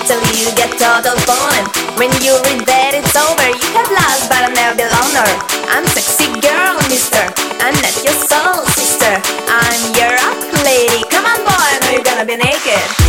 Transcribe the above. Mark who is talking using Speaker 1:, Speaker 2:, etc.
Speaker 1: till you get total phone. When you read that it's over, you have lost but I'll never be loner. I'm sexy girl, mister, I'm not your soul sister. I'm your rock lady, come on boy, I know you're gonna be naked.